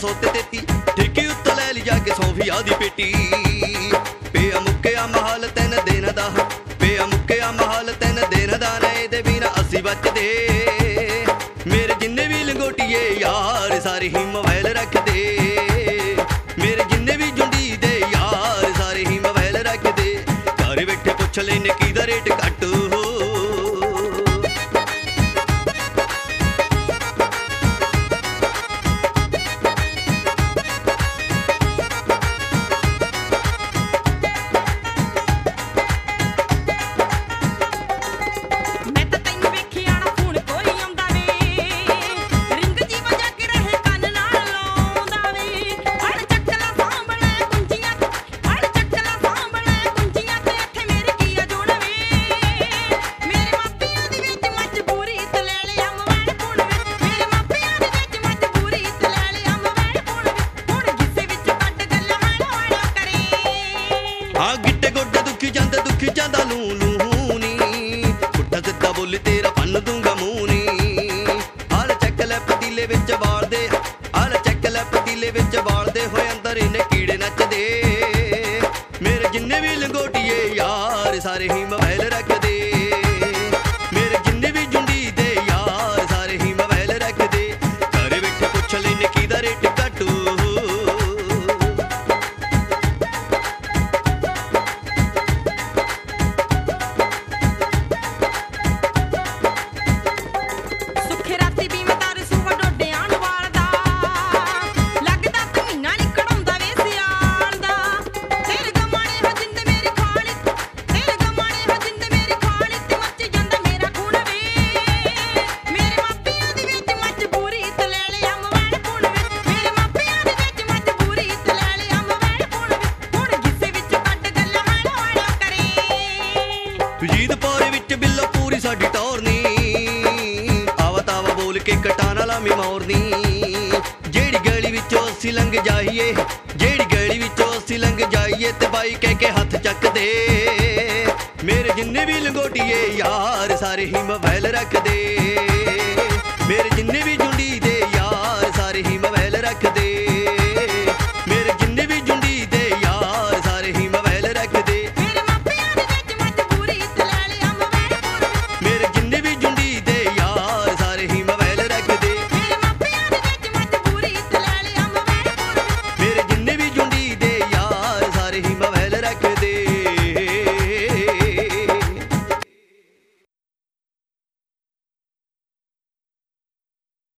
333 ठेके उत्ते लै ली जाके 100 दी पेटी। पिया मुक्या महल 3 दिन दा, पिया मुक्या महल 3 दिन दा, नहीं दे बिना असी बचदे। मेरे जिन्ने भी लंगोटिए यार सारे ही मोबाइल रखदे, मेरे जिन्ने भी जुंडी दे यार सारे ही मोबाइल रखदे। घर बैठे पुछ लैने किहदा रेट घट हो। दुखी जांदा लू लू नी, पुट्ठा सिद्धा बोली तेरा भन्न दूंगा मूंह नी। हाल चक लै पतीले विच बाल दे, हाल चक लै पतीले विच बाल दे, होए अंदर इन्ने कीड़े नचदे। मेरे जिन्ने भी लंगोटिए यार सारे ही मोबाइल रखदे, मेरे जिन्ने भी जुंडी दे यार सारे ही मोबाइल रखदे। घर बैठे पुछ लैने किहदा रेट घट हो। जीदपुर विच बिल्लो पूरी साडी टौरनी, आवा तावा बोल के कटाना लामी मोरनी। जेड़ी गली विचों असीं लंघ जाइए, जेड़ी गली विचों असीं लंघ जाइए, ते बाई कह के हथ चक दे। मेरे जिन्ने भी लंगोटिए यार सारे ही मोबाइल रखदे।